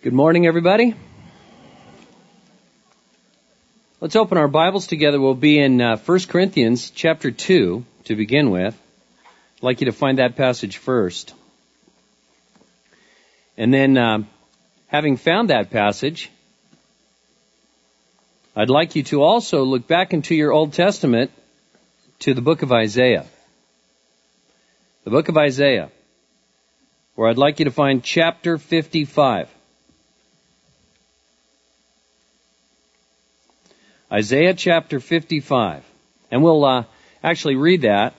Good morning, everybody. Let's open our Bibles together. We'll be in 1 Corinthians chapter 2 to begin with. I'd like you to find that passage first. And then, having found that passage, I'd like you to also look back into your Old Testament to the book of Isaiah. The book of Isaiah, where I'd like you to find chapter 55. Isaiah chapter 55. And we'll actually read that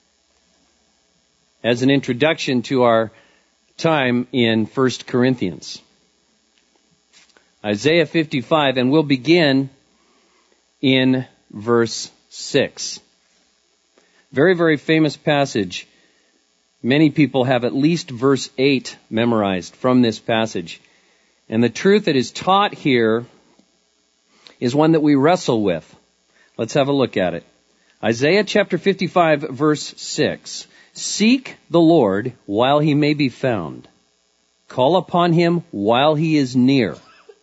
as an introduction to our time in 1 Corinthians. Isaiah 55, and we'll begin in verse 6. Very, very famous passage. Many people have at least verse 8 memorized from this passage. And the truth that is taught here is one that we wrestle with. Let's have a look at it. Isaiah chapter 55 verse 6. Seek the Lord while he may be found. Call upon him while he is near.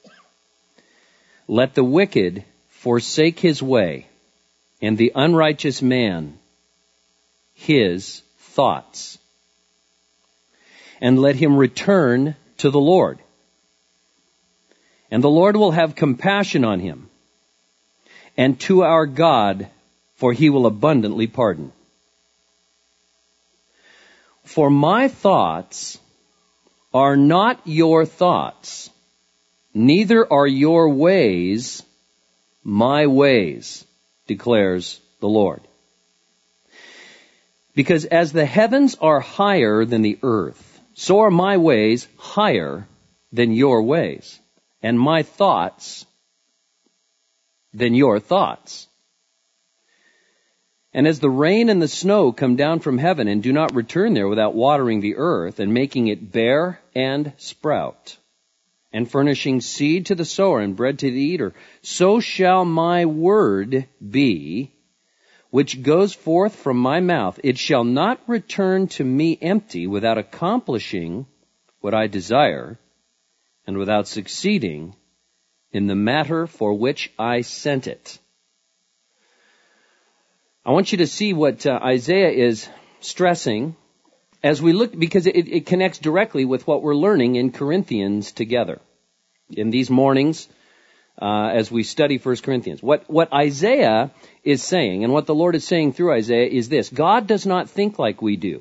Let the wicked forsake his way, and the unrighteous man his thoughts. And let him return to the Lord. And the Lord will have compassion on him, and to our God, for he will abundantly pardon. For my thoughts are not your thoughts, neither are your ways my ways, declares the Lord. Because as the heavens are higher than the earth, so are my ways higher than your ways, and my thoughts than your thoughts. And as the rain and the snow come down from heaven and do not return there without watering the earth and making it bear and sprout, and furnishing seed to the sower and bread to the eater, so shall my word be, which goes forth from my mouth. It shall not return to me empty, without accomplishing what I desire, and without succeeding in the matter for which I sent it. I want you to see what Isaiah is stressing as we look, because it connects directly with what we're learning in Corinthians together in these mornings as we study 1 Corinthians. What Isaiah is saying, and what the Lord is saying through Isaiah, is this: God does not think like we do.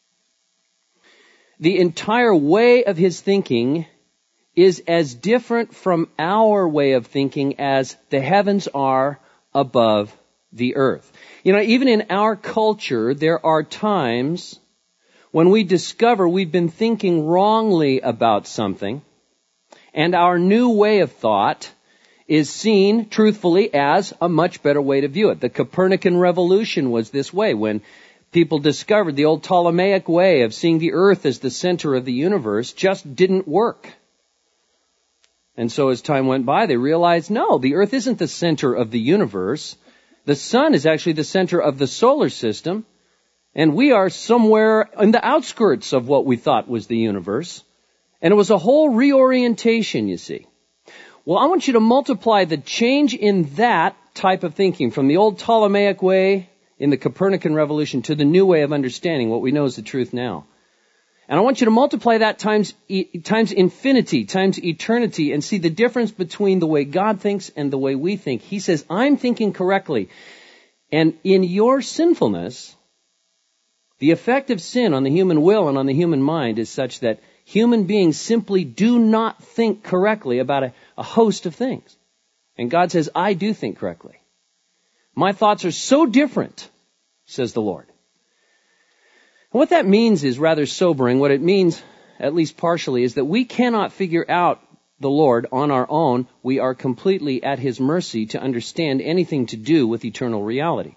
The entire way of his thinking is as different from our way of thinking as the heavens are above the earth. You know, even in our culture, there are times when we discover we've been thinking wrongly about something, and our new way of thought is seen, truthfully, as a much better way to view it. The Copernican revolution was this way, when people discovered the old Ptolemaic way of seeing the earth as the center of the universe just didn't work. And so as time went by, they realized, no, the earth isn't the center of the universe. The sun is actually the center of the solar system, and we are somewhere in the outskirts of what we thought was the universe. And it was a whole reorientation, you see. Well, I want you to multiply the change in that type of thinking from the old Ptolemaic way in the Copernican revolution to the new way of understanding what we know is the truth now. And I want you to multiply that times infinity, times eternity, and see the difference between the way God thinks and the way we think. He says, I'm thinking correctly. And in your sinfulness, the effect of sin on the human will and on the human mind is such that human beings simply do not think correctly about a host of things. And God says, I do think correctly. My thoughts are so different, says the Lord. And what that means is rather sobering. What it means, at least partially, is that we cannot figure out the Lord on our own. We are completely at his mercy to understand anything to do with eternal reality.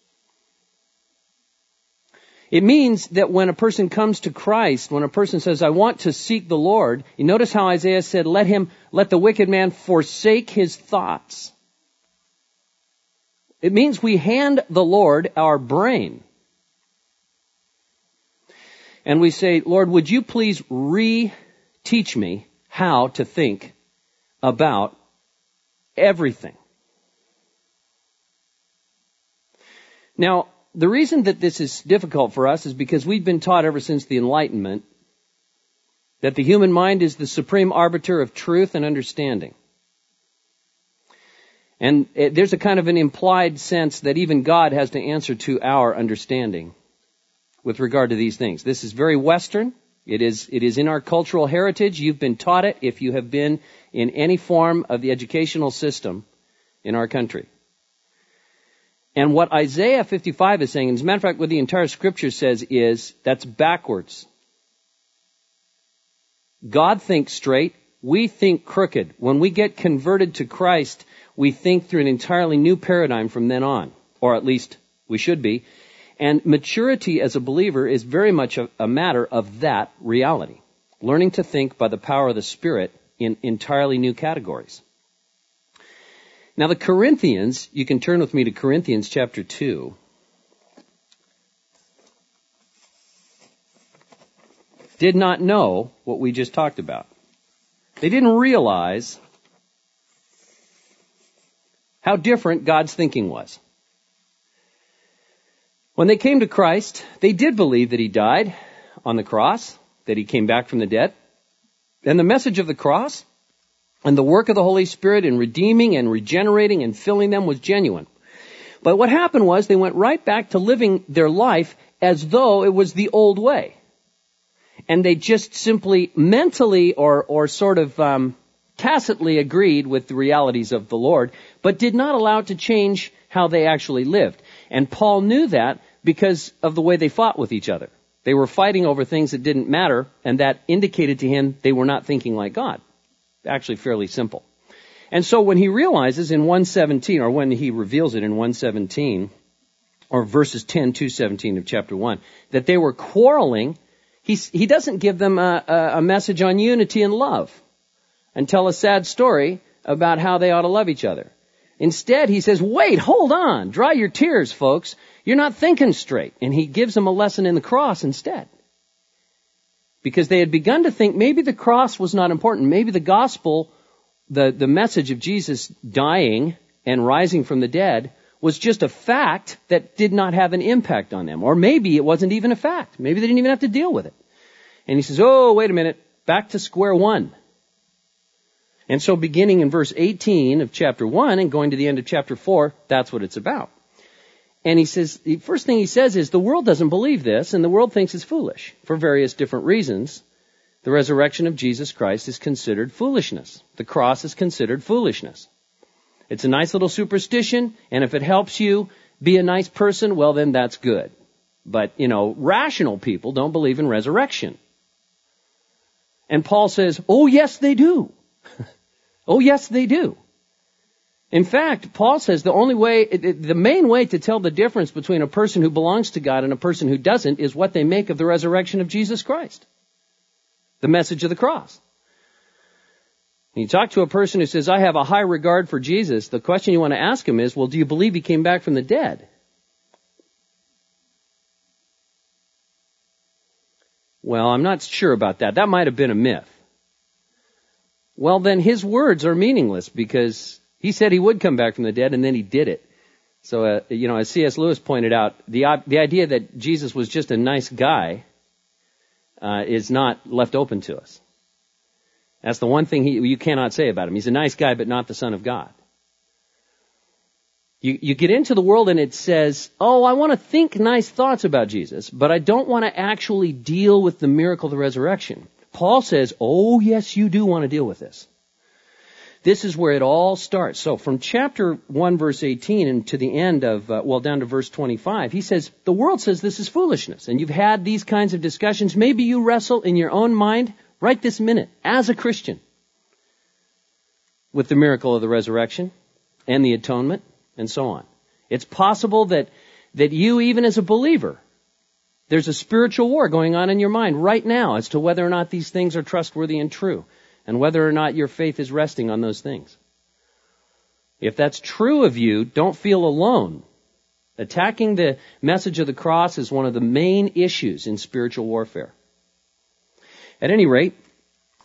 It means that when a person comes to Christ, when a person says, I want to seek the Lord, you notice how Isaiah said, let the wicked man forsake his thoughts. It means we hand the Lord our brain. And we say, Lord, would you please re-teach me how to think about everything. Now, the reason that this is difficult for us is because we've been taught ever since the Enlightenment that the human mind is the supreme arbiter of truth and understanding. And there's a kind of an implied sense that even God has to answer to our understanding with regard to these things. This is very Western. It is in our cultural heritage. You've been taught it if you have been in any form of the educational system in our country. And what Isaiah 55 is saying, and as a matter of fact, what the entire scripture says is, that's backwards. God thinks straight, we think crooked. When we get converted to Christ, we think through an entirely new paradigm from then on, or at least we should be. And maturity as a believer is very much a matter of that reality. Learning to think by the power of the Spirit in entirely new categories. Now the Corinthians, you can turn with me to Corinthians chapter 2. Did not know what we just talked about. They didn't realize how different God's thinking was. When they came to Christ, they did believe that He died on the cross, that He came back from the dead. And the message of the cross and the work of the Holy Spirit in redeeming and regenerating and filling them was genuine. But what happened was they went right back to living their life as though it was the old way. And they just simply mentally or sort of tacitly agreed with the realities of the Lord, but did not allow it to change how they actually lived. And Paul knew that because of the way they fought with each other. They were fighting over things that didn't matter, and that indicated to him they were not thinking like God. Actually fairly simple. And so when he realizes in 1:17, or when he reveals it in 1:17, or verses 10 to 17 of chapter 1, that they were quarreling, he doesn't give them a message on unity and love and tell a sad story about how they ought to love each other. Instead, he says, wait, hold on, dry your tears, folks. You're not thinking straight. And he gives them a lesson in the cross instead. Because they had begun to think maybe the cross was not important. Maybe the gospel, the message of Jesus dying and rising from the dead, was just a fact that did not have an impact on them. Or maybe it wasn't even a fact. Maybe they didn't even have to deal with it. And he says, oh, wait a minute, back to square one. And so beginning in verse 18 of chapter 1 and going to the end of chapter 4, that's what it's about. And he says, the first thing he says is, the world doesn't believe this, and the world thinks it's foolish for various different reasons. The resurrection of Jesus Christ is considered foolishness. The cross is considered foolishness. It's a nice little superstition, and if it helps you be a nice person, well, then that's good. But, rational people don't believe in resurrection. And Paul says, oh, yes, they do. Oh, yes, they do. In fact, Paul says the main way to tell the difference between a person who belongs to God and a person who doesn't is what they make of the resurrection of Jesus Christ. The message of the cross. When you talk to a person who says, I have a high regard for Jesus, the question you want to ask him is, well, do you believe He came back from the dead? Well, I'm not sure about that. That might have been a myth. Well, then his words are meaningless because he said he would come back from the dead and then he did it. So, as C.S. Lewis pointed out, the idea that Jesus was just a nice guy is not left open to us. That's the one thing you cannot say about him. He's a nice guy, but not the Son of God. You get into the world and it says, oh, I want to think nice thoughts about Jesus, but I don't want to actually deal with the miracle of the resurrection. Paul says, oh, yes, you do want to deal with this. This is where it all starts. So from chapter 1, verse 18, and to the end of, down to verse 25, he says, the world says this is foolishness. And you've had these kinds of discussions. Maybe you wrestle in your own mind right this minute, as a Christian, with the miracle of the resurrection and the atonement and so on. It's possible that you, even as a believer, there's a spiritual war going on in your mind right now as to whether or not these things are trustworthy and true, and whether or not your faith is resting on those things. If that's true of you, don't feel alone. Attacking the message of the cross is one of the main issues in spiritual warfare. At any rate,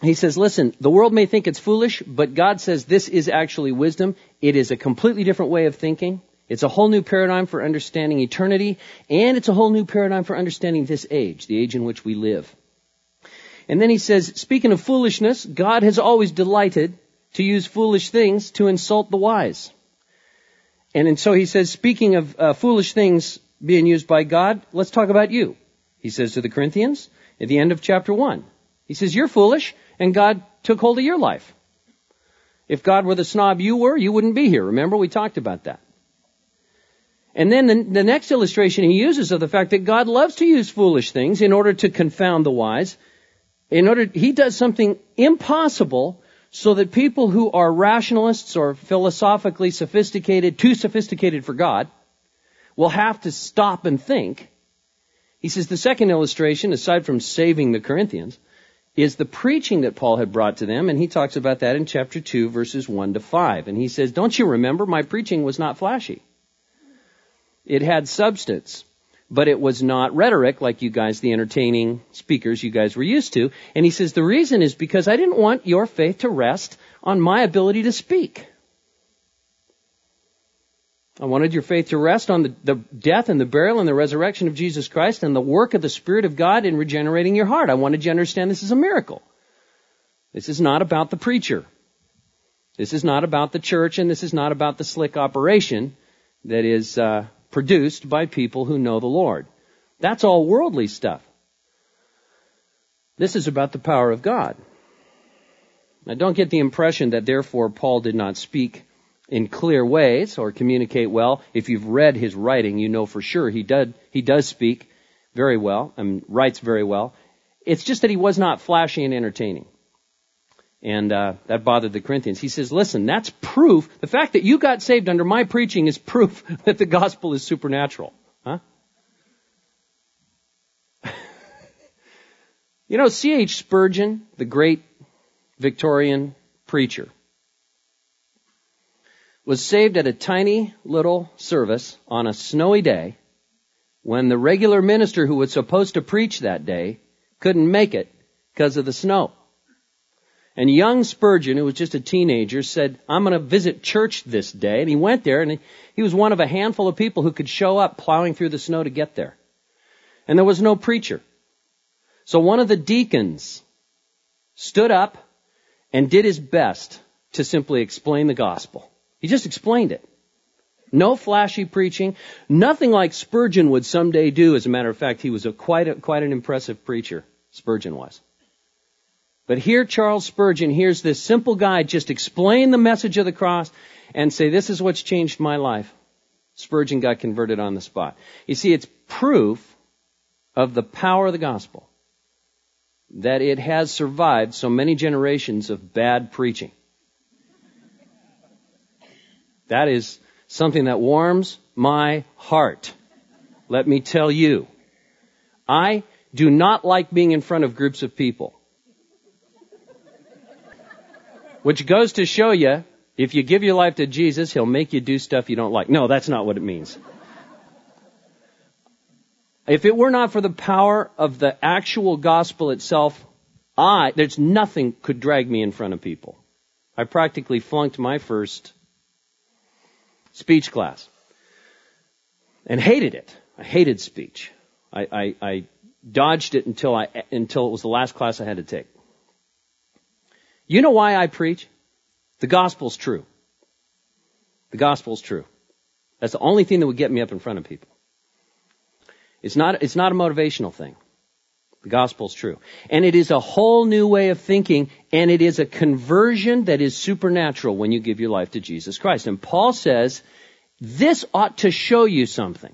he says, listen, the world may think it's foolish, but God says this is actually wisdom. It is a completely different way of thinking. It's a whole new paradigm for understanding eternity, and it's a whole new paradigm for understanding this age, the age in which we live. And then he says, speaking of foolishness, God has always delighted to use foolish things to insult the wise. And so he says, speaking of foolish things being used by God, let's talk about you. He says to the Corinthians at the end of chapter 1. He says, you're foolish, and God took hold of your life. If God were the snob you were, you wouldn't be here. Remember, we talked about that. And then the next illustration he uses of the fact that God loves to use foolish things in order to confound the wise. He does something impossible so that people who are rationalists or philosophically sophisticated, too sophisticated for God, will have to stop and think. He says the second illustration, aside from saving the Corinthians, is the preaching that Paul had brought to them, and he talks about that in chapter 2, verses 1 to 5. And he says, don't you remember, my preaching was not flashy. It had substance, but it was not rhetoric like you guys, the entertaining speakers you guys were used to. And he says, the reason is because I didn't want your faith to rest on my ability to speak. I wanted your faith to rest on the death and the burial and the resurrection of Jesus Christ and the work of the Spirit of God in regenerating your heart. I wanted you to understand this is a miracle. This is not about the preacher. This is not about the church, and this is not about the slick operation that is produced by people who know the Lord. That's all worldly stuff. This is about the power of God. Now, don't get the impression that therefore Paul did not speak in clear ways or communicate well. If you've read his writing, you know for sure he does speak very well and writes very well. It's just that he was not flashy and entertaining. And that bothered the Corinthians. He says, listen, that's proof. The fact that you got saved under my preaching is proof that the gospel is supernatural. Huh? You know, C.H. Spurgeon, the great Victorian preacher, was saved at a tiny little service on a snowy day when the regular minister who was supposed to preach that day couldn't make it because of the snow. And young Spurgeon, who was just a teenager, said, I'm going to visit church this day. And he went there, and he was one of a handful of people who could show up plowing through the snow to get there. And there was no preacher. So one of the deacons stood up and did his best to simply explain the gospel. He just explained it. No flashy preaching. Nothing like Spurgeon would someday do. As a matter of fact, he was quite an impressive preacher. Spurgeon was. But here Charles Spurgeon hears this simple guy just explain the message of the cross and say, this is what's changed my life. Spurgeon got converted on the spot. You see, it's proof of the power of the gospel that it has survived so many generations of bad preaching. That is something that warms my heart. Let me tell you, I do not like being in front of groups of people. Which goes to show you, if you give your life to Jesus, He'll make you do stuff you don't like. No, that's not what it means. If it were not for the power of the actual gospel itself, there's nothing could drag me in front of people. I practically flunked my first speech class and hated it. I hated speech. I dodged it until it was the last class I had to take. You know why I preach? The gospel's true. The gospel's true. That's the only thing that would get me up in front of people. It's not a motivational thing. The gospel's true. And it is a whole new way of thinking, and it is a conversion that is supernatural when you give your life to Jesus Christ. And Paul says, this ought to show you something.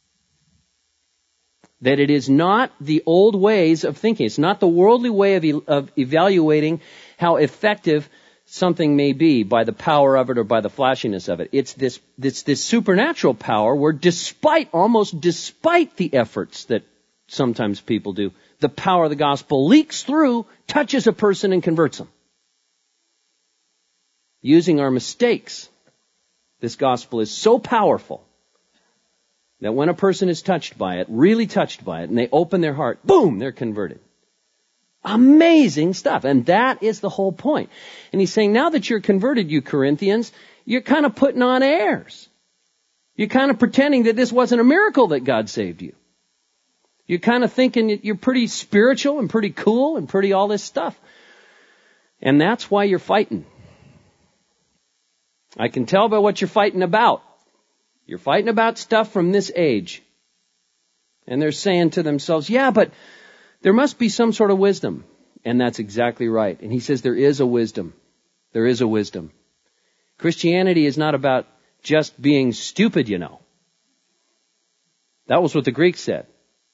That it is not the old ways of thinking. It's not the worldly way of evaluating how effective something may be by the power of it or by the flashiness of it. It's this supernatural power where almost despite the efforts that sometimes people do, the power of the gospel leaks through, touches a person and converts them. Using our mistakes, this gospel is so powerful that when a person is touched by it, really touched by it, and they open their heart, boom, they're converted. Amazing stuff. And that is the whole point. And he's saying, now that you're converted, you Corinthians, you're kind of putting on airs. You're kind of pretending that this wasn't a miracle that God saved you. You're kind of thinking that you're pretty spiritual and pretty cool and pretty all this stuff. And that's why you're fighting. I can tell by what you're fighting about. You're fighting about stuff from this age. And they're saying to themselves, yeah, but there must be some sort of wisdom. And that's exactly right. And he says there is a wisdom. There is a wisdom. Christianity is not about just being stupid, you know. That was what the Greeks said.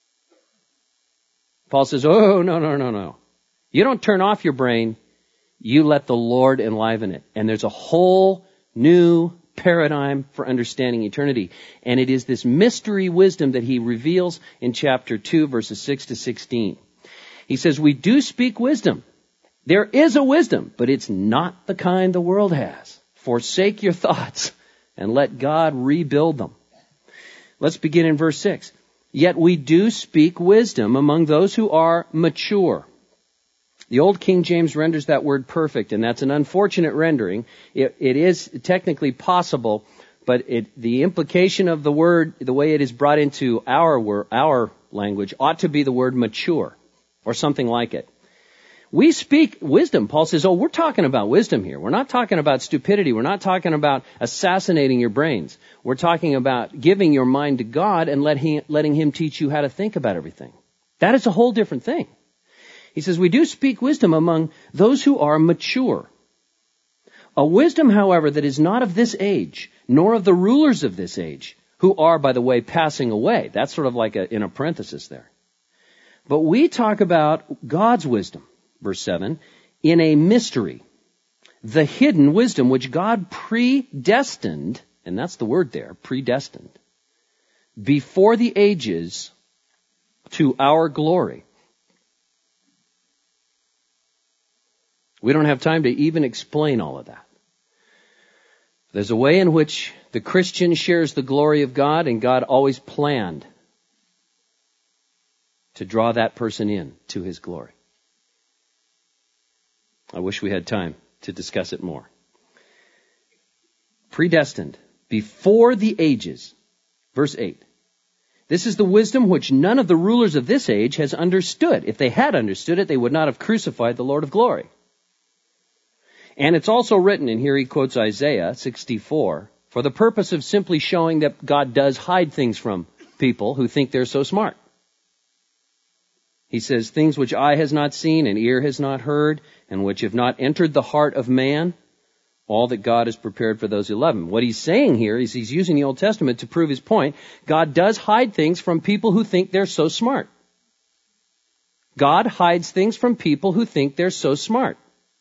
Paul says, oh, no. You don't turn off your brain. You let the Lord enliven it. And there's a whole new paradigm for understanding eternity. And it is this mystery wisdom that he reveals in chapter 2, verses 6 to 16. He says, we do speak wisdom. There is a wisdom, but it's not the kind the world has. Forsake your thoughts and let God rebuild them. Let's begin in verse 6. Yet we do speak wisdom among those who are mature. The old King James renders that word perfect, and that's an unfortunate rendering. It is technically possible, but the implication of the word, the way it is brought into our language, ought to be the word mature, or something like it. We speak wisdom. Paul says, we're talking about wisdom here. We're not talking about stupidity. We're not talking about assassinating your brains. We're talking about giving your mind to God and letting Him teach you how to think about everything. That is a whole different thing. He says, we do speak wisdom among those who are mature. A wisdom, however, that is not of this age, nor of the rulers of this age, who are, by the way, passing away. That's sort of like in a parenthesis there. But we talk about God's wisdom, verse 7, in a mystery, the hidden wisdom which God predestined, and that's the word there, predestined, before the ages to our glory. We don't have time to even explain all of that. There's a way in which the Christian shares the glory of God, and God always planned to draw that person in to His glory. I wish we had time to discuss it more. Predestined, before the ages. Verse 8. This is the wisdom which none of the rulers of this age has understood. If they had understood it, they would not have crucified the Lord of glory. And it's also written, and here he quotes Isaiah 64, for the purpose of simply showing that God does hide things from people who think they're so smart. He says, things which eye has not seen and ear has not heard, and which have not entered the heart of man, all that God has prepared for those who love Him. What he's saying here is he's using the Old Testament to prove his point. God does hide things from people who think they're so smart. God hides things from people who think they're so smart.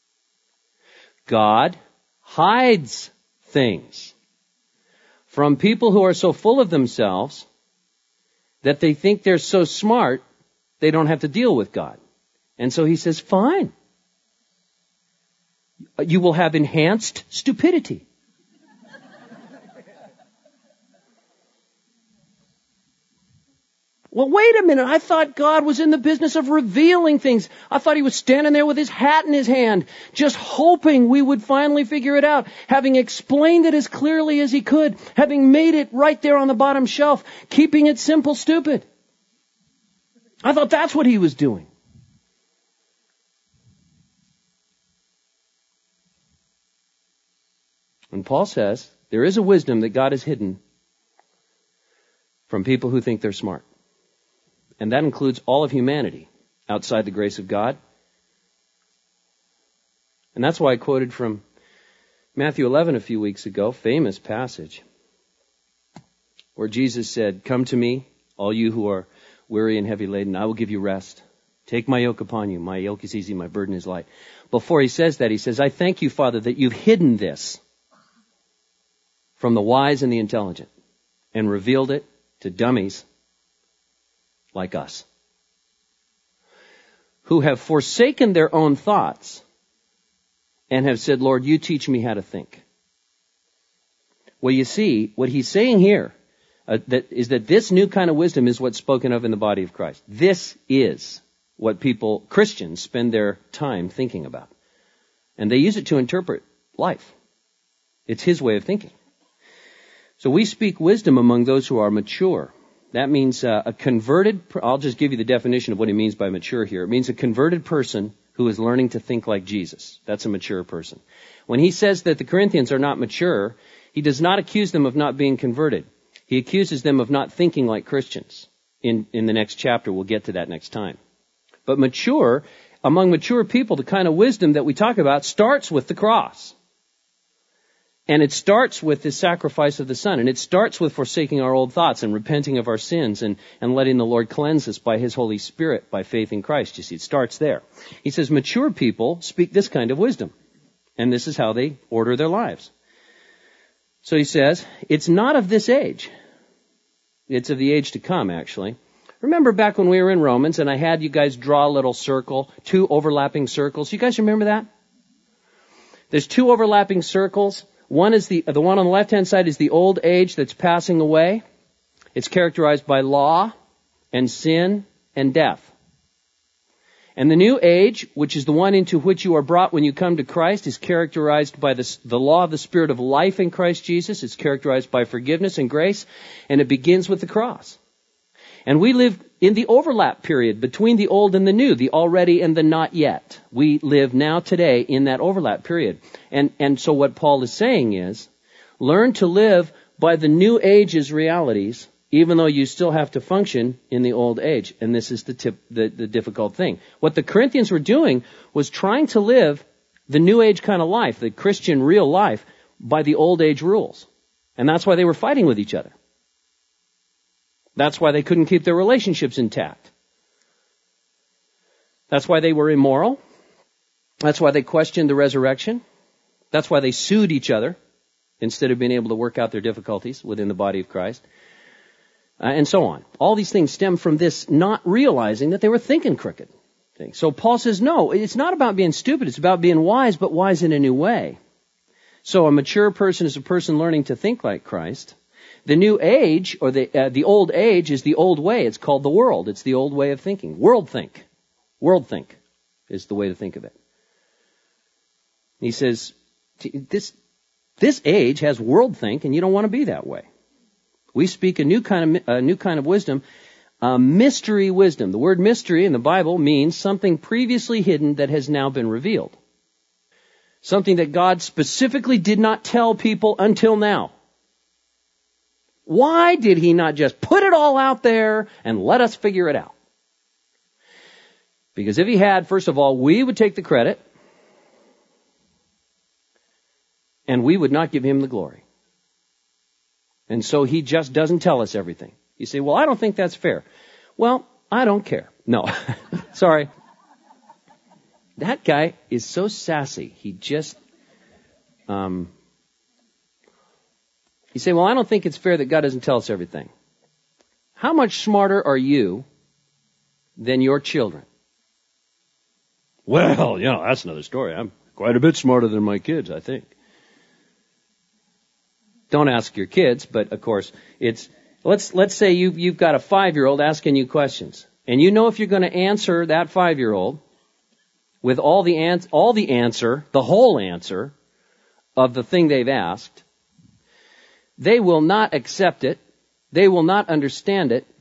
God hides things from people who are so full of themselves that they think they're so smart they don't have to deal with God. And so he says, fine. You will have enhanced stupidity. Well, wait a minute. I thought God was in the business of revealing things. I thought He was standing there with His hat in His hand, just hoping we would finally figure it out, having explained it as clearly as He could, having made it right there on the bottom shelf, keeping it simple, stupid. I thought that's what He was doing. And Paul says, there is a wisdom that God has hidden from people who think they're smart. And that includes all of humanity outside the grace of God. And that's why I quoted from Matthew 11 a few weeks ago, famous passage, where Jesus said, come to me, all you who are weary and heavy laden, I will give you rest. Take my yoke upon you. My yoke is easy, my burden is light. Before he says that, he says, I thank you, Father, that you've hidden this from the wise and the intelligent and revealed it to dummies like us, who have forsaken their own thoughts and have said, Lord, you teach me how to think. Well, you see, what he's saying here is that this new kind of wisdom is what's spoken of in the body of Christ. This is what Christians spend their time thinking about. And they use it to interpret life. It's his way of thinking. So we speak wisdom among those who are mature. That means a converted, I'll just give you the definition of what he means by mature here. It means a converted person who is learning to think like Jesus. That's a mature person. When he says that the Corinthians are not mature, he does not accuse them of not being converted. He accuses them of not thinking like Christians. In the next chapter, we'll get to that next time. But mature, among mature people, the kind of wisdom that we talk about starts with the cross. And it starts with the sacrifice of the Son. And it starts with forsaking our old thoughts and repenting of our sins and letting the Lord cleanse us by His Holy Spirit, by faith in Christ. You see, it starts there. He says mature people speak this kind of wisdom. And this is how they order their lives. So he says, it's not of this age. It's of the age to come, actually. Remember back when we were in Romans and I had you guys draw a little circle, 2 overlapping circles. You guys remember that? There's 2 overlapping circles. One is the one on the left-hand side is the old age that's passing away. It's characterized by law and sin and death. And the new age, which is the one into which you are brought when you come to Christ, is characterized by the law of the Spirit of life in Christ Jesus. It's characterized by forgiveness and grace, and it begins with the cross. And we live in the overlap period between the old and the new, the already and the not yet. We live now today in that overlap period. And so what Paul is saying is, learn to live by the new age's realities, even though you still have to function in the old age. And this is the difficult thing. What the Corinthians were doing was trying to live the new age kind of life, the Christian real life, by the old age rules. And that's why they were fighting with each other. That's why they couldn't keep their relationships intact. That's why they were immoral. That's why they questioned the resurrection. That's why they sued each other instead of being able to work out their difficulties within the body of Christ. And so on. All these things stem from this not realizing that they were thinking crooked. So Paul says, no, it's not about being stupid. It's about being wise, but wise in a new way. So a mature person is a person learning to think like Christ. The new age, or the old age, is the old way. It's called the world. It's the old way of thinking. World think. World think is the way to think of it. He says, this age has world think, and you don't want to be that way. We speak a new kind of wisdom, mystery wisdom. The word mystery in the Bible means something previously hidden that has now been revealed. Something that God specifically did not tell people until now. Why did He not just put it all out there and let us figure it out? Because if He had, first of all, we would take the credit and we would not give Him the glory. And so He just doesn't tell us everything. You say, well, I don't think that's fair. Well, I don't care. No, sorry. That guy is so sassy. He just, you say, well, I don't think it's fair that God doesn't tell us everything. How much smarter are you than your children? Well, that's another story. I'm quite a bit smarter than my kids, I think. Don't ask your kids, but of course, let's say you've got a 5-year-old asking you questions. And you know if you're going to answer that 5-year-old with the whole answer of the thing they've asked, they will not accept it, they will not understand it,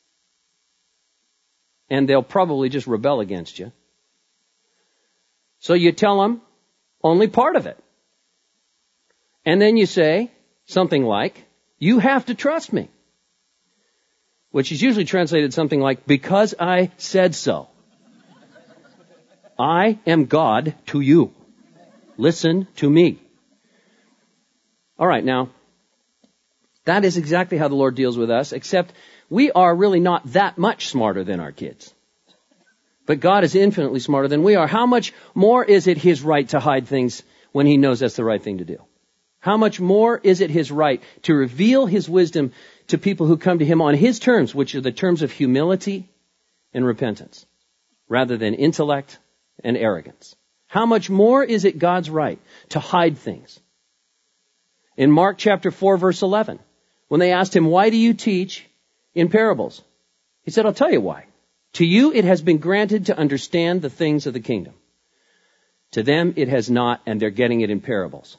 and they'll probably just rebel against you. So you tell them only part of it. And then you say something like, you have to trust me. Which is usually translated something like, because I said so. I am God to you. Listen to me. All right, now, that is exactly how the Lord deals with us, except we are really not that much smarter than our kids. But God is infinitely smarter than we are. How much more is it His right to hide things when He knows that's the right thing to do? How much more is it His right to reveal His wisdom to people who come to Him on His terms, which are the terms of humility and repentance, rather than intellect and arrogance? How much more is it God's right to hide things? In Mark chapter 4, verse 11, when they asked Him, why do you teach in parables? He said, I'll tell you why. To you it has been granted to understand the things of the kingdom. To them it has not, and they're getting it in parables.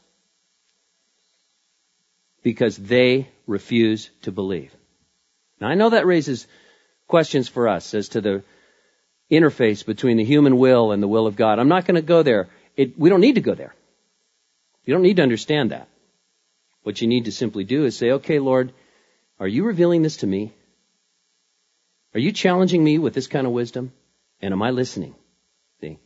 Because they refuse to believe. Now I know that raises questions for us as to the interface between the human will and the will of God. I'm not going to go there. We don't need to go there. You don't need to understand that. What you need to simply do is say, okay, Lord, are you revealing this to me? Are you challenging me with this kind of wisdom? And am I listening? See?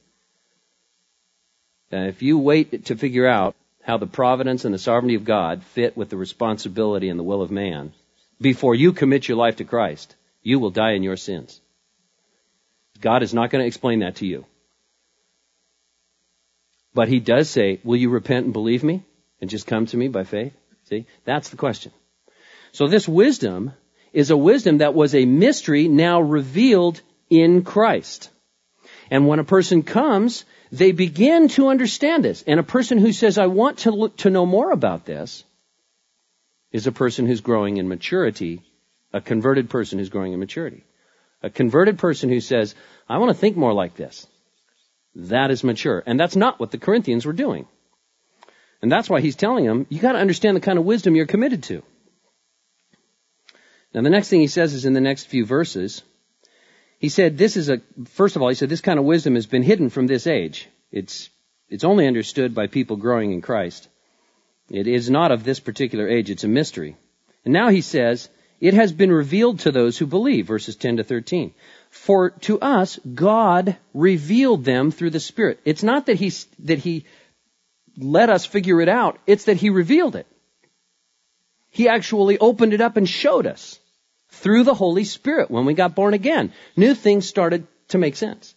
If you wait to figure out how the providence and the sovereignty of God fit with the responsibility and the will of man before you commit your life to Christ, you will die in your sins. God is not going to explain that to you. But he does say, will you repent and believe me and just come to me by faith? See, that's the question. So this wisdom is a wisdom that was a mystery now revealed in Christ. And when a person comes, they begin to understand this. And a person who says, I want to know more about this, is a person who's growing in maturity, a converted person who's growing in maturity. A converted person who says, I want to think more like this. That is mature. And that's not what the Corinthians were doing. And that's why he's telling them, you got to understand the kind of wisdom you're committed to. Now the next thing he says is in the next few verses. He said, first of all, he said, this kind of wisdom has been hidden from this age. It's only understood by people growing in Christ. It is not of this particular age. It's a mystery. And now he says, it has been revealed to those who believe, verses 10 to 13. For to us, God revealed them through the Spirit. It's not that he let us figure it out. It's that he revealed it. He actually opened it up and showed us through the Holy Spirit when we got born again. New things started to make sense.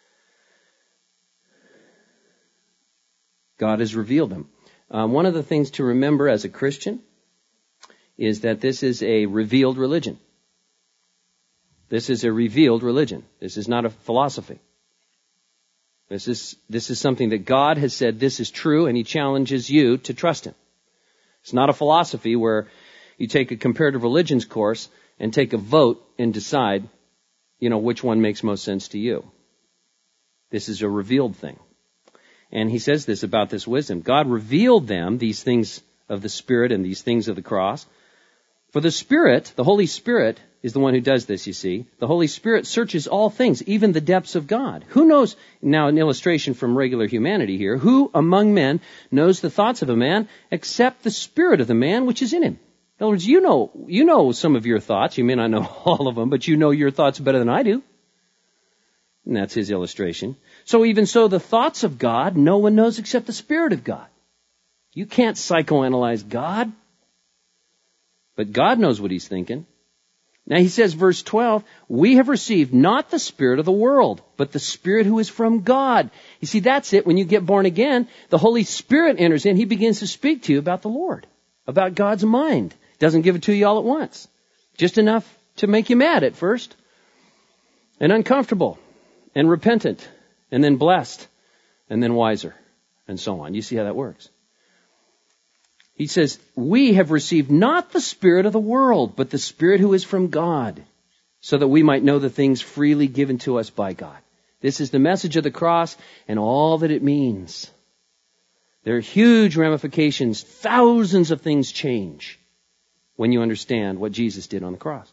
God has revealed them. One of the things to remember as a Christian is that this is a revealed religion. This is a revealed religion. This is not a philosophy. This is something that God has said this is true, and he challenges you to trust him. It's not a philosophy where you take a comparative religions course and take a vote and decide, which one makes most sense to you. This is a revealed thing. And he says this about this wisdom. God revealed them, these things of the Spirit and these things of the cross. For the Spirit, the Holy Spirit, is the one who does this, you see. The Holy Spirit searches all things, even the depths of God. Who knows, now an illustration from regular humanity here, who among men knows the thoughts of a man except the spirit of the man which is in him? In other words, you know some of your thoughts. You may not know all of them, but you know your thoughts better than I do. And that's his illustration. So even so, the thoughts of God, no one knows except the Spirit of God. You can't psychoanalyze God. But God knows what he's thinking. Now he says, verse 12, we have received not the spirit of the world, but the Spirit who is from God. You see, that's it. When you get born again, the Holy Spirit enters in. He begins to speak to you about the Lord, about God's mind. Doesn't give it to you all at once. Just enough to make you mad at first, and uncomfortable, and repentant, and then blessed, and then wiser, and so on. You see how that works. He says, we have received not the spirit of the world, but the Spirit who is from God, so that we might know the things freely given to us by God. This is the message of the cross and all that it means. There are huge ramifications. Thousands of things change when you understand what Jesus did on the cross.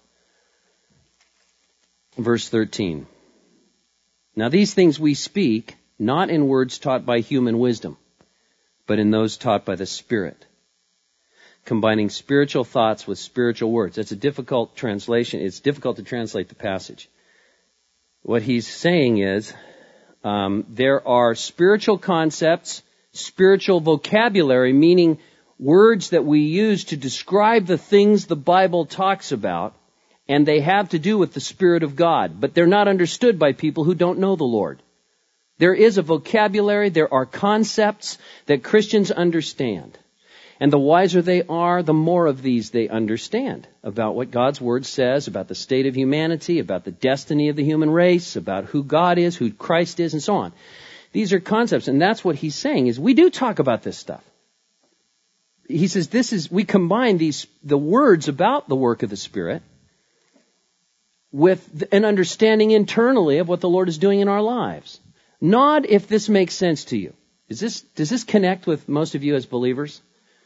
Verse 13. Now these things we speak, not in words taught by human wisdom, but in those taught by the Spirit, combining spiritual thoughts with spiritual words. That's a difficult translation. It's difficult to translate the passage. What he's saying is, there are spiritual concepts, spiritual vocabulary, meaning words that we use to describe the things the Bible talks about, and they have to do with the Spirit of God, but they're not understood by people who don't know the Lord. There is a vocabulary, there are concepts that Christians understand. And the wiser they are, the more of these they understand about what God's Word says, about the state of humanity, about the destiny of the human race, about who God is, who Christ is, and so on. These are concepts, and that's what he's saying, is we do talk about this stuff. He says we combine the words about the work of the Spirit with an understanding internally of what the Lord is doing in our lives. Nod if this makes sense to you. Does this connect with most of you as believers?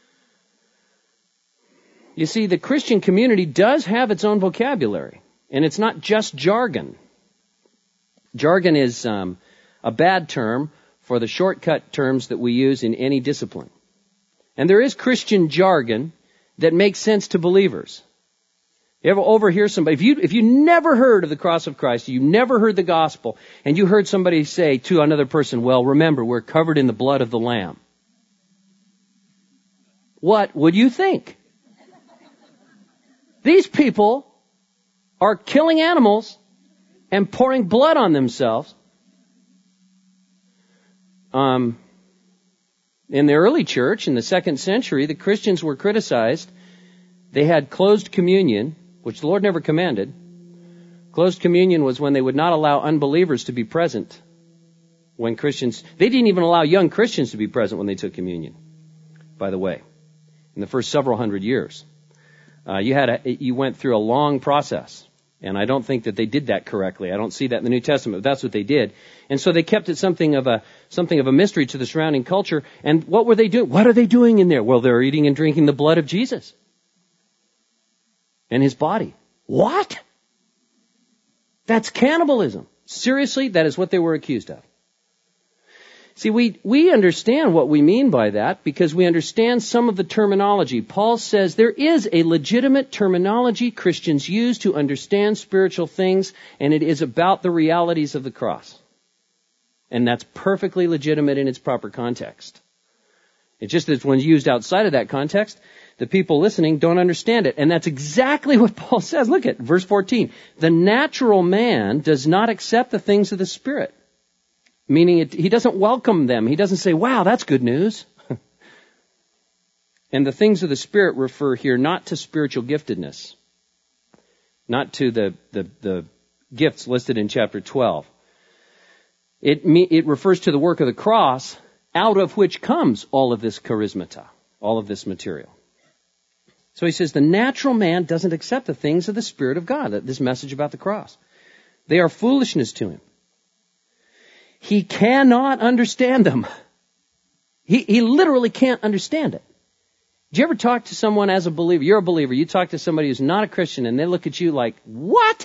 You see, the Christian community does have its own vocabulary, and it's not just jargon. Jargon is a bad term for the shortcut terms that we use in any discipline. And there is Christian jargon that makes sense to believers. You ever overhear somebody, if you never heard of the cross of Christ, you never heard the gospel, and you heard somebody say to another person, well, remember, we're covered in the blood of the Lamb. What would you think? These people are killing animals and pouring blood on themselves. In the early church, in the 2nd century, the Christians were criticized. They had closed communion, which the Lord never commanded. Closed communion was when they would not allow unbelievers to be present when Christians... They didn't even allow young Christians to be present when they took communion, by the way, in the first several hundred years. You went through a long process. And I don't think that they did that correctly. I don't see that in the New Testament, but that's what they did. And so they kept it something of a mystery to the surrounding culture. And what were they doing? What are they doing in there? Well, they're eating and drinking the blood of Jesus and his body. What? That's cannibalism. Seriously, that is what they were accused of. See, we understand what we mean by that because we understand some of the terminology. Paul says there is a legitimate terminology Christians use to understand spiritual things, and it is about the realities of the cross. And that's perfectly legitimate in its proper context. It's just that when used outside of that context, the people listening don't understand it. And that's exactly what Paul says. Look at verse 14. The natural man does not accept the things of the Spirit. Meaning he doesn't welcome them. He doesn't say, wow, that's good news. And the things of the Spirit refer here not to spiritual giftedness, not to the gifts listed in chapter 12. It refers to the work of the cross, out of which comes all of this charismata, all of this material. So he says the natural man doesn't accept the things of the Spirit of God, this message about the cross. They are foolishness to him. He cannot understand them. He literally can't understand it. Did you ever talk to someone as a believer? You're a believer. You talk to somebody who's not a Christian and they look at you like, what?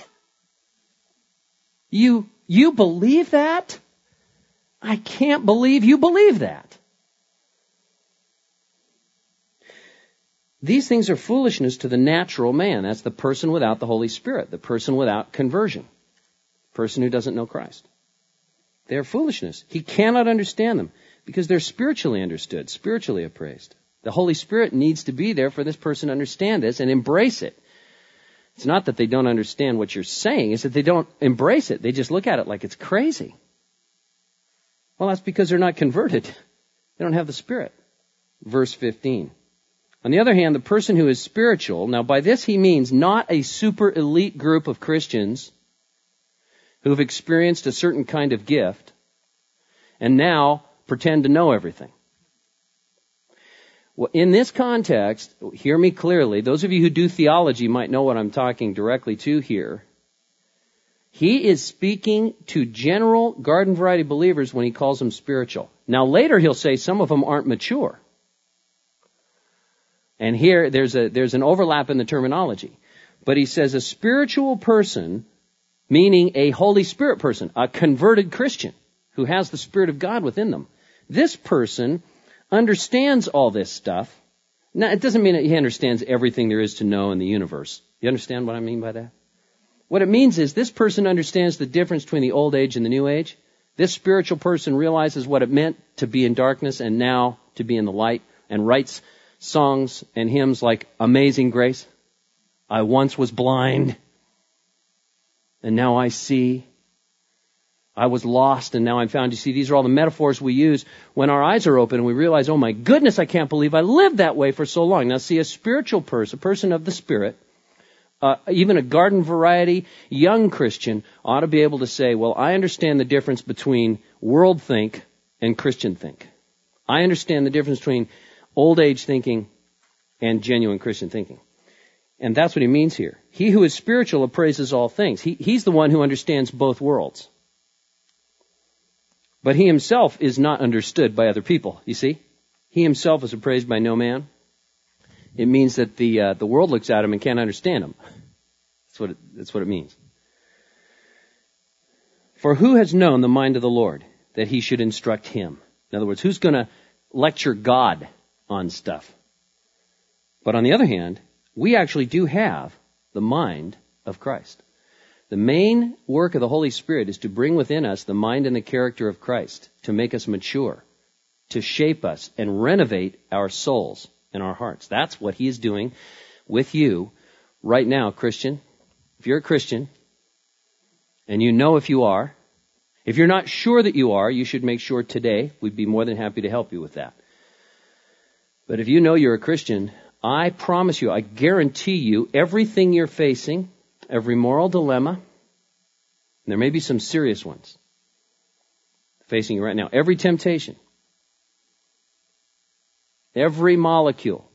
You believe that? I can't believe you believe that. These things are foolishness to the natural man. That's the person without the Holy Spirit, the person without conversion, the person who doesn't know Christ. They're foolishness. He cannot understand them because they're spiritually understood, spiritually appraised. The Holy Spirit needs to be there for this person to understand this and embrace it. It's not that they don't understand what you're saying. It's that they don't embrace it. They just look at it like it's crazy. Well, that's because they're not converted. They don't have the Spirit. Verse 15. On the other hand, the person who is spiritual, now by this he means not a super elite group of Christians who've experienced a certain kind of gift and now pretend to know everything. Well, in this context, hear me clearly. Those of you who do theology might know what I'm talking directly to here. He is speaking to general garden variety believers when he calls them spiritual. Now later he'll say some of them aren't mature. And here there's an overlap in the terminology. But he says a spiritual person, meaning a Holy Spirit person, a converted Christian who has the Spirit of God within them. This person understands all this stuff. Now, it doesn't mean that he understands everything there is to know in the universe. You understand what I mean by that? What it means is this person understands the difference between the old age and the new age. This spiritual person realizes what it meant to be in darkness and now to be in the light, and writes songs and hymns like Amazing Grace. I once was blind, and now I see. I was lost, and now I'm found. You see, these are all the metaphors we use when our eyes are open and we realize, oh my goodness, I can't believe I lived that way for so long. Now see, a spiritual person, a person of the Spirit, even a garden variety young Christian ought to be able to say, well, I understand the difference between world think and Christian think. I understand the difference between old age thinking and genuine Christian thinking. And that's what he means here. He who is spiritual appraises all things. He's the one who understands both worlds. But he himself is not understood by other people, you see. He himself is appraised by no man. It means that the world looks at him and can't understand him. That's what it means. For who has known the mind of the Lord, that he should instruct him? In other words, who's going to lecture God on stuff? But on the other hand, we actually do have the mind of Christ. The main work of the Holy Spirit is to bring within us the mind and the character of Christ, to make us mature, to shape us and renovate our souls and our hearts. That's what he is doing with you right now, Christian. If you're a Christian, and you know if you are, if you're not sure that you are, you should make sure today. We'd be more than happy to help you with that. But if you know you're a Christian, I promise you, I guarantee you, everything you're facing, every moral dilemma, and there may be some serious ones facing you right now, every temptation, every molecule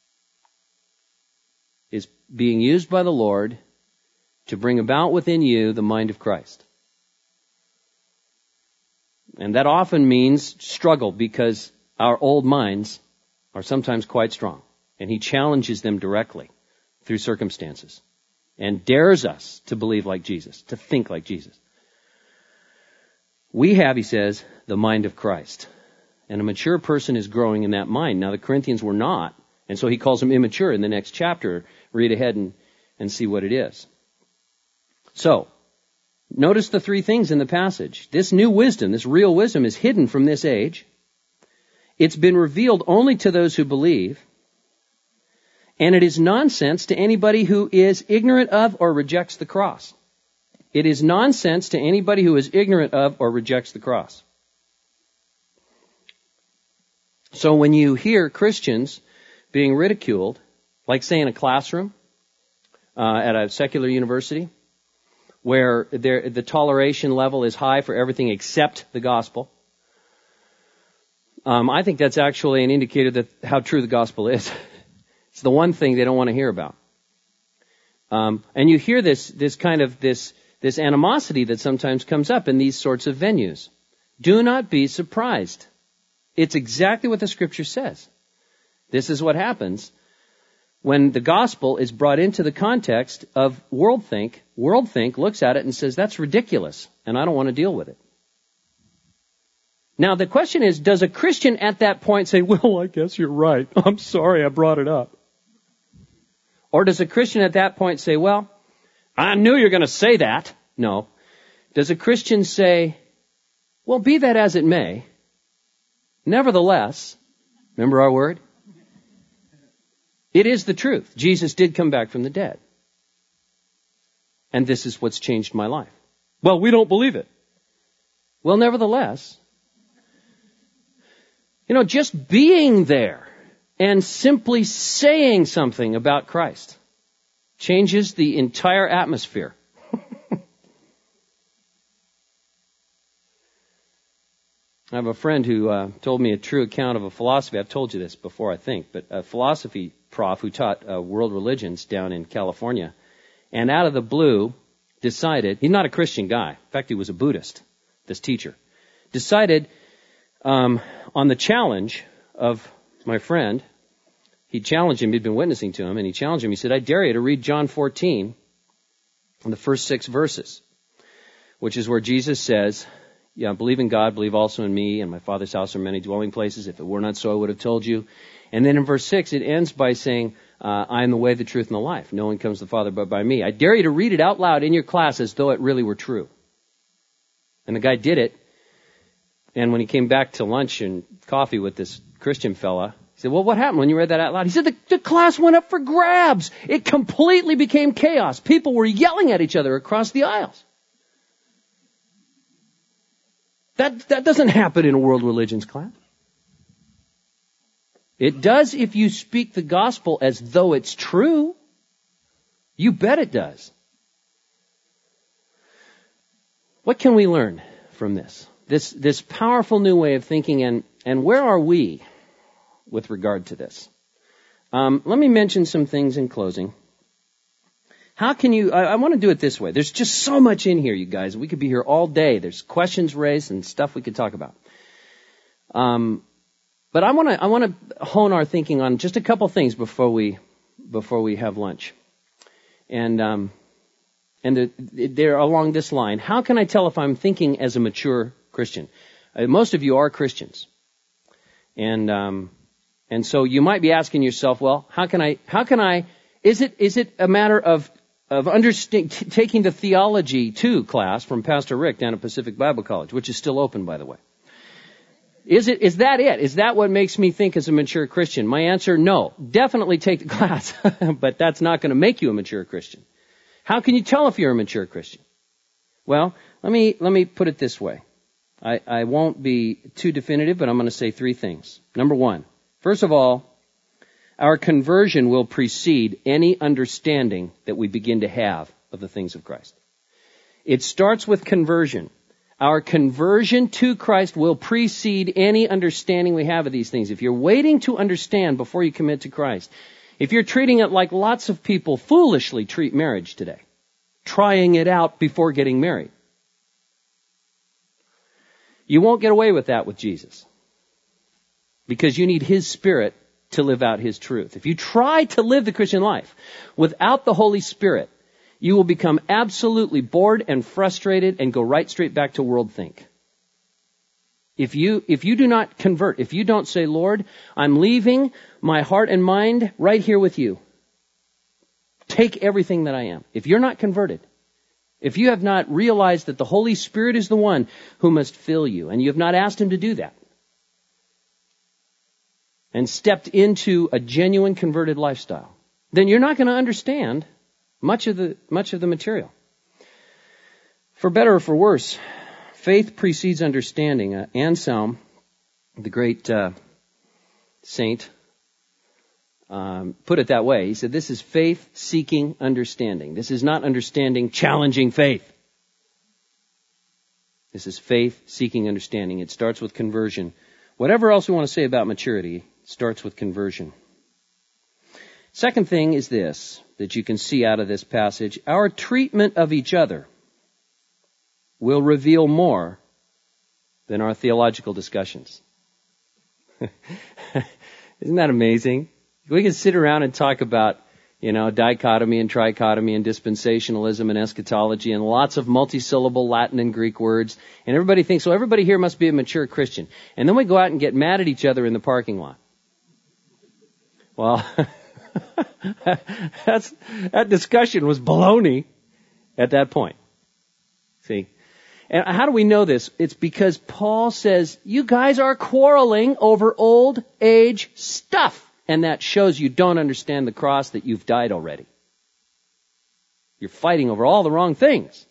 is being used by the Lord to bring about within you the mind of Christ. And that often means struggle, because our old minds are sometimes quite strong. And he challenges them directly through circumstances and dares us to believe like Jesus, to think like Jesus. We have, he says, the mind of Christ. And a mature person is growing in that mind. Now, the Corinthians were not, and so he calls them immature in the next chapter. Read ahead and see what it is. So, notice the three things in the passage. This new wisdom, this real wisdom, is hidden from this age. It's been revealed only to those who believe. And it is nonsense to anybody who is ignorant of or rejects the cross. It is nonsense to anybody who is ignorant of or rejects the cross. So when you hear Christians being ridiculed, like say in a classroom at a secular university, where the toleration level is high for everything except the gospel, I think that's actually an indicator that how true the gospel is. It's the one thing they don't want to hear about. And you hear this animosity that sometimes comes up in these sorts of venues. Do not be surprised. It's exactly what the Scripture says. This is what happens when the gospel is brought into the context of worldthink. Worldthink looks at it and says, that's ridiculous, and I don't want to deal with it. Now, the question is, does a Christian at that point say, well, I guess you're right. I'm sorry I brought it up. Or does a Christian at that point say, well, I knew you were going to say that. No. Does a Christian say, well, be that as it may, nevertheless, remember our word? It is the truth. Jesus did come back from the dead. And this is what's changed my life. Well, we don't believe it. Well, nevertheless, just being there and simply saying something about Christ changes the entire atmosphere. I have a friend who told me a true account of a philosophy. I've told you this before, I think, but a philosophy prof who taught world religions down in California, and out of the blue decided, he's not a Christian guy. In fact, he was a Buddhist, this teacher, decided on the challenge of my friend. He challenged him, he'd been witnessing to him, and he challenged him. He said, I dare you to read John 14, in the first 6 verses, which is where Jesus says, yeah, believe in God, believe also in me, and my Father's house are many dwelling places. If it were not so, I would have told you. And then in verse 6, it ends by saying, I am the way, the truth, and the life. No one comes to the Father but by me. I dare you to read it out loud in your class as though it really were true. And the guy did it. And when he came back to lunch and coffee with this Christian fella, he said, well, what happened when you read that out loud? He said, the class went up for grabs. It completely became chaos. People were yelling at each other across the aisles. That doesn't happen in a world religions class. It does if you speak the gospel as though it's true. You bet it does. What can we learn from this? This powerful new way of thinking, and where are we with regard to this? Let me mention some things in closing. How can you, I want to do it this way. There's just so much in here, you guys. We could be here all day. There's questions raised and stuff we could talk about. But I want to hone our thinking on just a couple things before we have lunch. And they're along this line. How can I tell if I'm thinking as a mature Christian? Most of you are Christians. And so you might be asking yourself, well, how can I, is it a matter of taking the Theology 2 class from Pastor Rick down at Pacific Bible College, which is still open, by the way? Is that it? Is that what makes me think as a mature Christian? My answer, no. Definitely take the class, but that's not going to make you a mature Christian. How can you tell if you're a mature Christian? Well, let me put it this way. I won't be too definitive, but I'm going to say three things. Number one, first of all, our conversion will precede any understanding that we begin to have of the things of Christ. It starts with conversion. Our conversion to Christ will precede any understanding we have of these things. If you're waiting to understand before you commit to Christ, if you're treating it like lots of people foolishly treat marriage today, trying it out before getting married, you won't get away with that with Jesus. Because you need His Spirit to live out His truth. If you try to live the Christian life without the Holy Spirit, you will become absolutely bored and frustrated and go right straight back to world think. If you do not convert, if you don't say, Lord, I'm leaving my heart and mind right here with you. Take everything that I am. If you're not converted, if you have not realized that the Holy Spirit is the one who must fill you, and you have not asked Him to do that, and stepped into a genuine converted lifestyle, then you're not going to understand much of the material. For better or for worse, faith precedes understanding. Anselm, the great saint, put it that way. He said, this is faith seeking understanding. This is not understanding challenging faith. This is faith seeking understanding. It starts with conversion. Whatever else we want to say about maturity, starts with conversion. Second thing is this, that you can see out of this passage. Our treatment of each other will reveal more than our theological discussions. Isn't that amazing? We can sit around and talk about, dichotomy and trichotomy and dispensationalism and eschatology and lots of multisyllable Latin and Greek words. And everybody thinks, well, everybody here must be a mature Christian. And then we go out and get mad at each other in the parking lot. Well, that discussion was baloney at that point. See? And how do we know this? It's because Paul says, you guys are quarreling over old age stuff. And that shows you don't understand the cross, that you've died already. You're fighting over all the wrong things.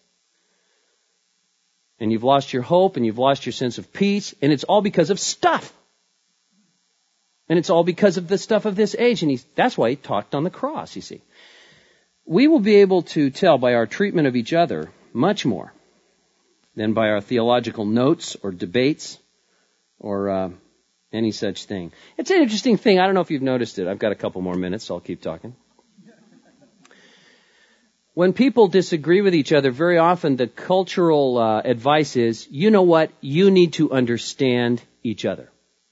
And you've lost your hope and you've lost your sense of peace. And it's all because of stuff. And it's all because of the stuff of this age. And that's why he talked on the cross, you see. We will be able to tell by our treatment of each other much more than by our theological notes or debates or any such thing. It's an interesting thing. I don't know if you've noticed it. I've got a couple more minutes, so I'll keep talking. When people disagree with each other, very often the cultural advice is, you know what? You need to understand each other.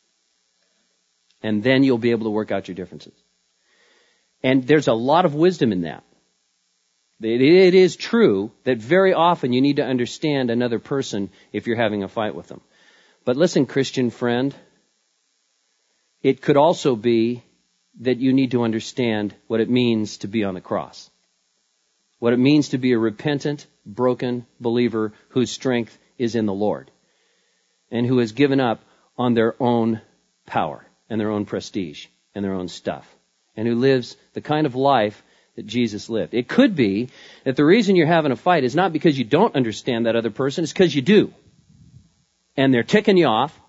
And then you'll be able to work out your differences. And there's a lot of wisdom in that. It is true that very often you need to understand another person if you're having a fight with them. But listen, Christian friend, it could also be that you need to understand what it means to be on the cross. What it means to be a repentant, broken believer whose strength is in the Lord. And who has given up on their own power and their own prestige and their own stuff. And who lives the kind of life that Jesus lived. It could be that the reason you're having a fight is not because you don't understand that other person, it's because you do. And they're ticking you off.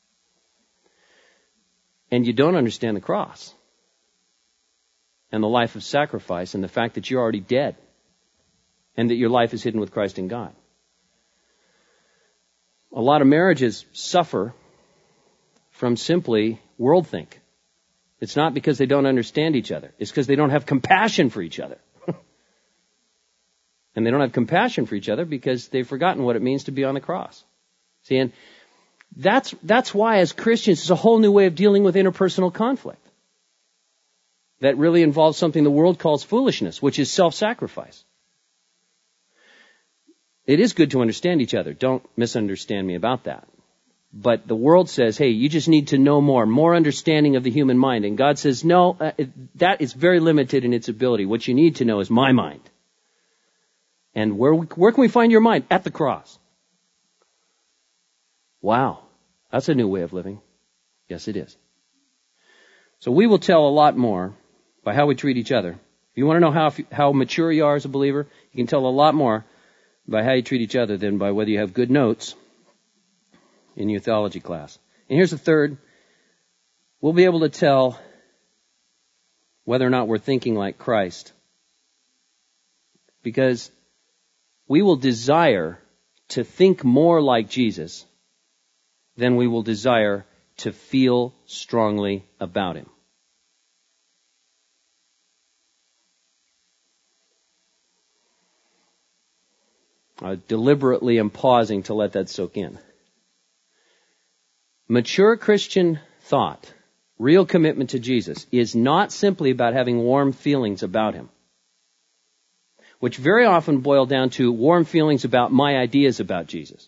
And you don't understand the cross. And the life of sacrifice and the fact that you're already dead. And that your life is hidden with Christ in God. A lot of marriages suffer from simply worldthink. It's not because they don't understand each other. It's because they don't have compassion for each other. And they don't have compassion for each other because they've forgotten what it means to be on the cross. See, and that's why as Christians, it's a whole new way of dealing with interpersonal conflict. That really involves something the world calls foolishness, which is self-sacrifice. It is good to understand each other. Don't misunderstand me about that. But the world says, hey, you just need to know more understanding of the human mind. And God says, no, that is very limited in its ability. What you need to know is my mind. And where can we find your mind? At the cross. Wow. That's a new way of living. Yes, it is. So we will tell a lot more by how we treat each other. If you want to know how mature you are as a believer, you can tell a lot more by how you treat each other than by whether you have good notes in your theology class. And here's the third. We'll be able to tell whether or not we're thinking like Christ. Because we will desire to think more like Jesus than we will desire to feel strongly about him. I deliberately am pausing to let that soak in. Mature Christian thought, real commitment to Jesus, is not simply about having warm feelings about him, which very often boil down to warm feelings about my ideas about Jesus.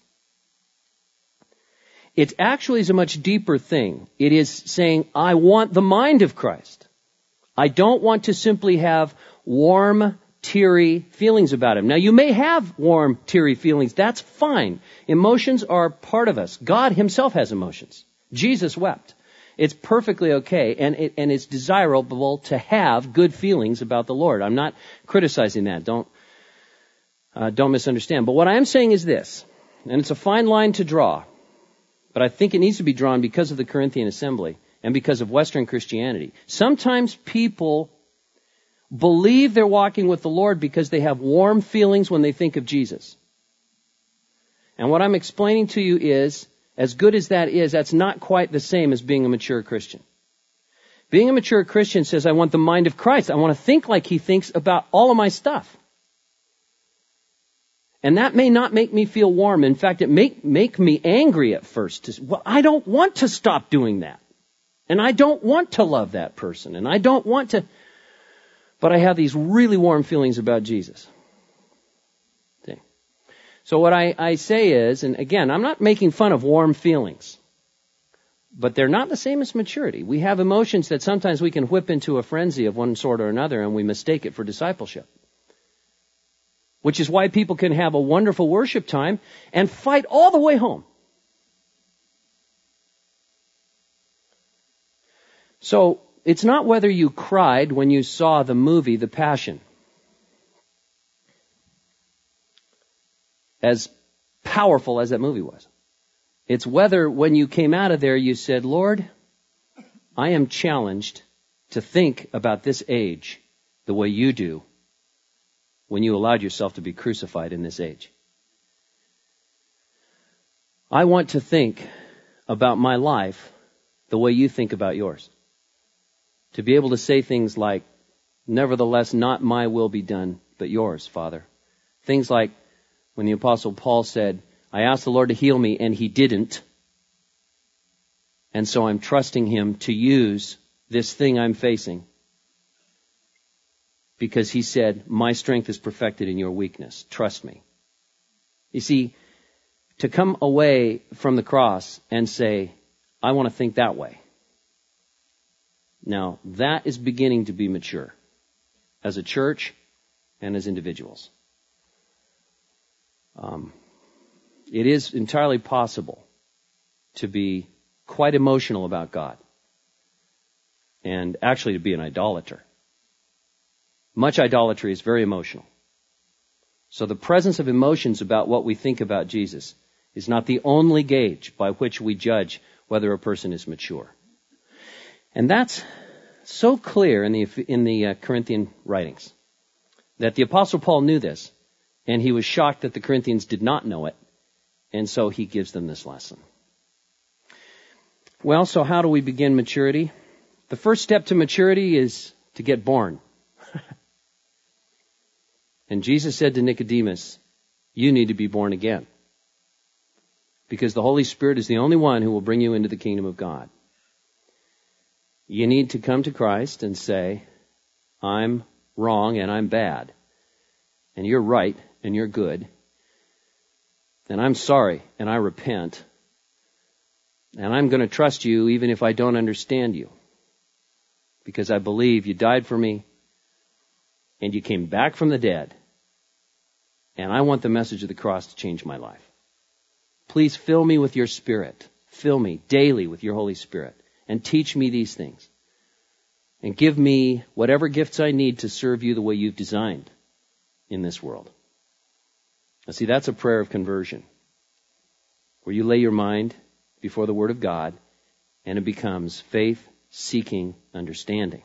It actually is a much deeper thing. It is saying, I want the mind of Christ. I don't want to simply have warm, teary feelings about him. Now, you may have warm, teary feelings. That's fine. Emotions are part of us. God himself has emotions. Jesus wept. It's perfectly okay, and it's desirable to have good feelings about the Lord. I'm not criticizing that. Don't misunderstand. But what I am saying is this, and it's a fine line to draw, but I think it needs to be drawn because of the Corinthian assembly and because of Western Christianity. Sometimes people believe they're walking with the Lord because they have warm feelings when they think of Jesus. And what I'm explaining to you is, as good as that is, that's not quite the same as being a mature Christian. Being a mature Christian says, I want the mind of Christ. I want to think like he thinks about all of my stuff. And that may not make me feel warm. In fact, it make me angry at first. Well, I don't want to stop doing that. And I don't want to love that person. And I don't want to... But I have these really warm feelings about Jesus. See? So what I say is, and again, I'm not making fun of warm feelings, but they're not the same as maturity. We have emotions that sometimes we can whip into a frenzy of one sort or another, and we mistake it for discipleship. Which is why people can have a wonderful worship time and fight all the way home. So, it's not whether you cried when you saw the movie The Passion. As powerful as that movie was. It's whether when you came out of there you said, Lord, I am challenged to think about this age the way you do when you allowed yourself to be crucified in this age. I want to think about my life the way you think about yours. To be able to say things like, nevertheless, not my will be done, but yours, Father. Things like when the Apostle Paul said, I asked the Lord to heal me, and he didn't. And so I'm trusting him to use this thing I'm facing. Because he said, my strength is perfected in your weakness. Trust me. You see, to come away from the cross and say, I want to think that way. Now, that is beginning to be mature as a church and as individuals. It is entirely possible to be quite emotional about God and actually to be an idolater. Much idolatry is very emotional. So the presence of emotions about what we think about Jesus is not the only gauge by which we judge whether a person is mature. And that's so clear in the Corinthian writings that the Apostle Paul knew this, and he was shocked that the Corinthians did not know it, and so he gives them this lesson. Well, so how do we begin maturity? The first step to maturity is to get born. And Jesus said to Nicodemus, you need to be born again. Because the Holy Spirit is the only one who will bring you into the kingdom of God. You need to come to Christ and say, I'm wrong and I'm bad. And you're right and you're good. And I'm sorry and I repent. And I'm going to trust you even if I don't understand you. Because I believe you died for me and you came back from the dead. And I want the message of the cross to change my life. Please fill me with your Spirit. Fill me daily with your Holy Spirit. And teach me these things. And give me whatever gifts I need to serve you the way you've designed in this world. Now see, that's a prayer of conversion. Where you lay your mind before the Word of God and it becomes faith-seeking understanding.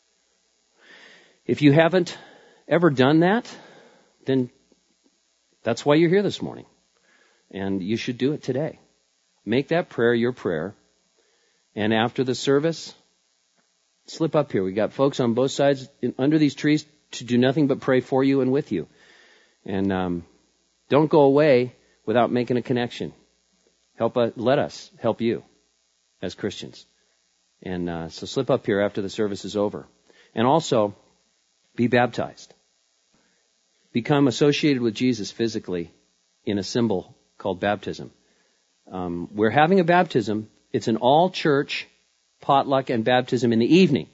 If you haven't ever done that, then that's why you're here this morning. And you should do it today. Make that prayer your prayer. And after the service, slip up here. We got folks on both sides under these trees to do nothing but pray for you and with you. And don't go away without making a connection. Let us help you as Christians. And so slip up here after the service is over. And also, be baptized. Become associated with Jesus physically in a symbol called baptism. We're having a baptism. It's an all-church potluck and baptism in the evening.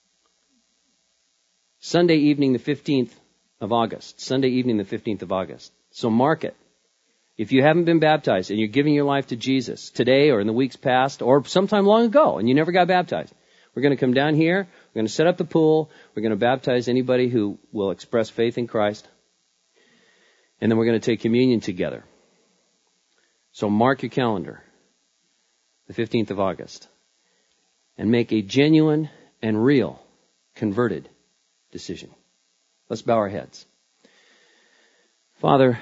Sunday evening, the 15th of August. Sunday evening, the 15th of August. So mark it. If you haven't been baptized and you're giving your life to Jesus today or in the weeks past or sometime long ago and you never got baptized, we're going to come down here. We're going to set up the pool. We're going to baptize anybody who will express faith in Christ. And then we're going to take communion together. So mark your calendar, the 15th of August, and make a genuine and real converted decision. Let's bow our heads. Father,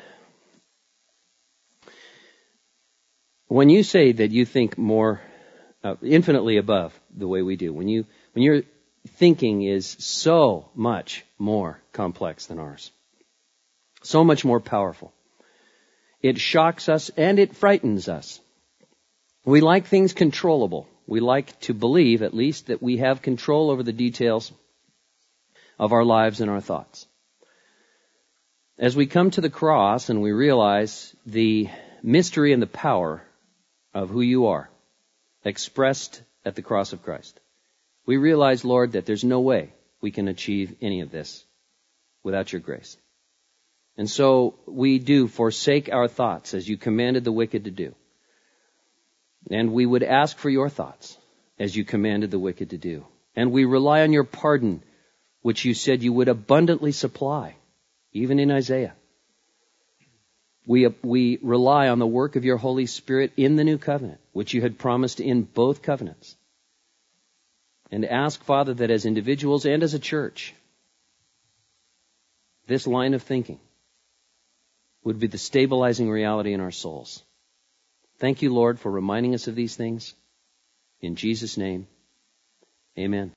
when you say that you think more, infinitely above the way we do, when your thinking is so much more complex than ours, so much more powerful, it shocks us and it frightens us. We like things controllable. We like to believe, at least, that we have control over the details of our lives and our thoughts. As we come to the cross and we realize the mystery and the power of who you are, expressed at the cross of Christ, we realize, Lord, that there's no way we can achieve any of this without your grace. And so we do forsake our thoughts as you commanded the wicked to do. And we would ask for your thoughts as you commanded the wicked to do. And we rely on your pardon, which you said you would abundantly supply, even in Isaiah. We rely on the work of your Holy Spirit in the new covenant, which you had promised in both covenants. And ask, Father, that as individuals and as a church, this line of thinking would be the stabilizing reality in our souls. Thank you, Lord, for reminding us of these things. In Jesus' name, amen.